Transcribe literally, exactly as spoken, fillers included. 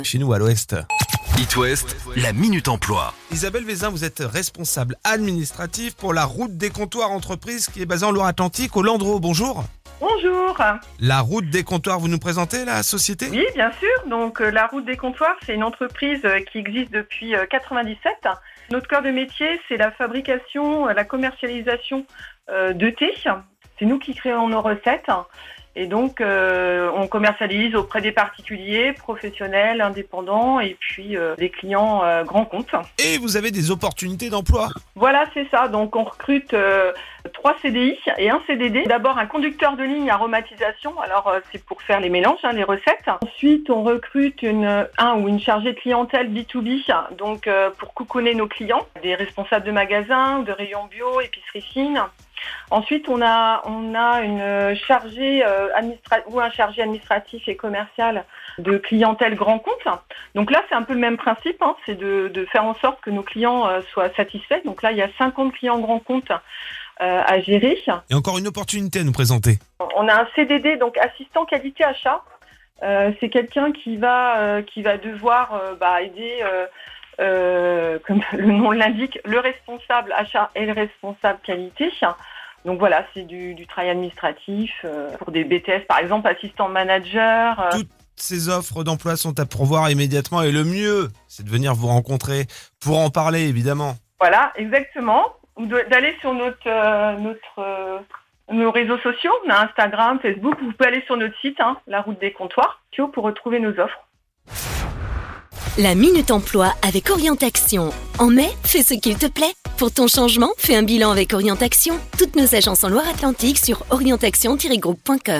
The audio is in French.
Chez nous à l'ouest. It West, la Minute Emploi. Isabelle Vézin, vous êtes responsable administratif pour la route des comptoirs entreprise qui est basée en Loire-Atlantique au Landreau. Bonjour. Bonjour. La route des comptoirs, vous nous présentez la société ? Oui, bien sûr. Donc, euh, la route des comptoirs, c'est une entreprise euh, qui existe depuis euh, quatre-vingt-dix-sept. Notre cœur de métier, c'est la fabrication, euh, la commercialisation euh, de thé. C'est nous qui créons nos recettes. Et donc, euh, on commercialise auprès des particuliers, professionnels, indépendants et puis euh, des clients euh, grands comptes. Et vous avez des opportunités d'emploi ? Voilà, c'est ça. Donc, on recrute euh, trois C D I et un C D D. D'abord, un conducteur de ligne aromatisation. Alors, euh, c'est pour faire les mélanges, hein, les recettes. Ensuite, on recrute une, un ou une chargée de clientèle B deux B. Donc, euh, pour coucouner nos clients, des responsables de magasins, de rayons bio, épicerie fine. Ensuite, on a on a une chargée euh, administra- ou un chargé administratif et commercial de clientèle grand compte. Donc là, c'est un peu le même principe, hein, c'est de, de faire en sorte que nos clients euh, soient satisfaits. Donc là, il y a cinquante clients grand compte euh, à gérer. Et encore une opportunité à nous présenter. On a un C D D, donc assistant qualité achat. Euh, c'est quelqu'un qui va euh, qui va devoir euh, bah, aider. Euh, Euh, comme le nom l'indique, le responsable achat et le responsable qualité. Donc voilà, c'est du, du travail administratif euh, pour des B T S, par exemple, assistant manager. Euh. Toutes ces offres d'emploi sont à pourvoir immédiatement et le mieux, c'est de venir vous rencontrer pour en parler, évidemment. Voilà, exactement. Ou de, d'aller sur notre, euh, notre, euh, nos réseaux sociaux, on a Instagram, Facebook. Vous pouvez aller sur notre site, hein, La Route des Comptoirs, pour retrouver nos offres. La Minute Emploi avec Orientation. En mai, fais ce qu'il te plaît. Pour ton changement, fais un bilan avec Orientation. Toutes nos agences en Loire-Atlantique sur orientation tiret groupe point com.